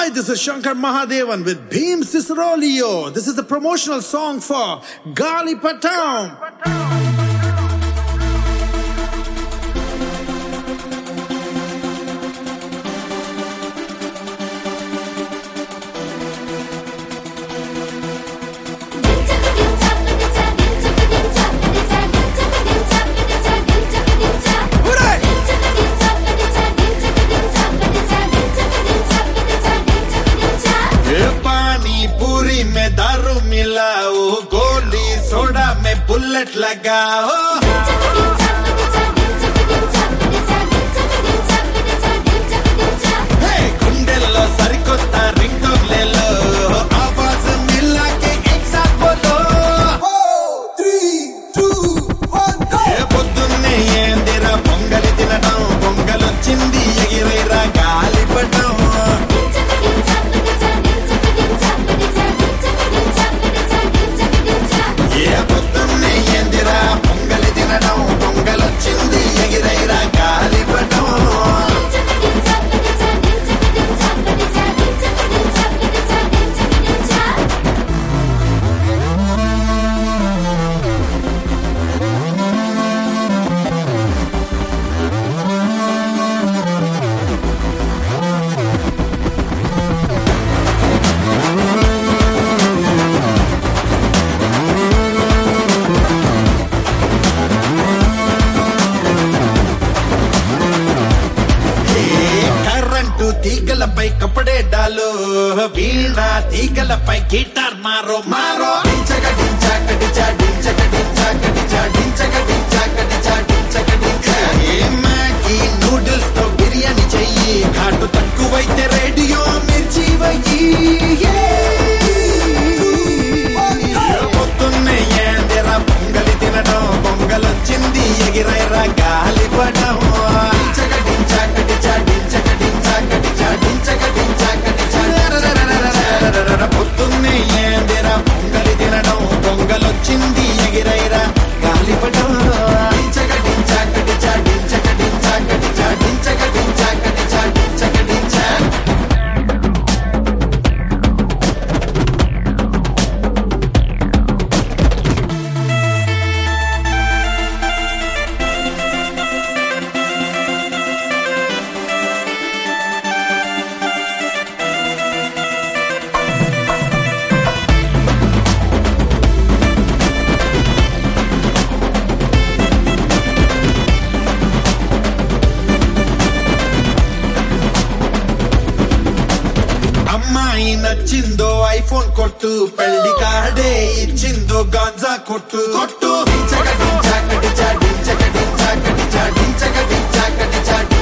Hi, this is Shankar Mahadevan with Bhim Cicerolio. This is the promotional song for Galipatam. पूरी में दारू मिलाओ, गोली सोडा में बुलेट लगाओ। गुंडेलो सरिकोता रिंगटोन ले लो, आवाज मिला के एक साथ बोलो 4, 3, 2, 1 go। పొద్దున్నే ఏందిరా పొంగలి తినడం, పొంగలొచ్చింది ఎగిరైరా గాలిపటం। తీగలపై కపడే డాలో, వీణ తీగలపై గిటార్ మారో మారో। మ్యాగీ నూడిల్స్ తో బిర్యానీ చెయ్యి, ఘాటు తక్కువైతే రేడియో మిర్చి వయ్యి। పొద్దున్నే ఏందిరా పొంగలి తినడం, పొంగలొచ్చింది ఎగిరైరా గాలిపటం। పొద్దున్నే ఏందిరా పొంగలి తినడం, పొంగలొచ్చింది ఎగిరైరా గాలిపటం। అమ్మాయి నచ్చిందో ఐఫోన్ కొట్టు, పెళ్లి కార్డే ఇచ్చిందో గాంజా కొట్టు కొట్టు।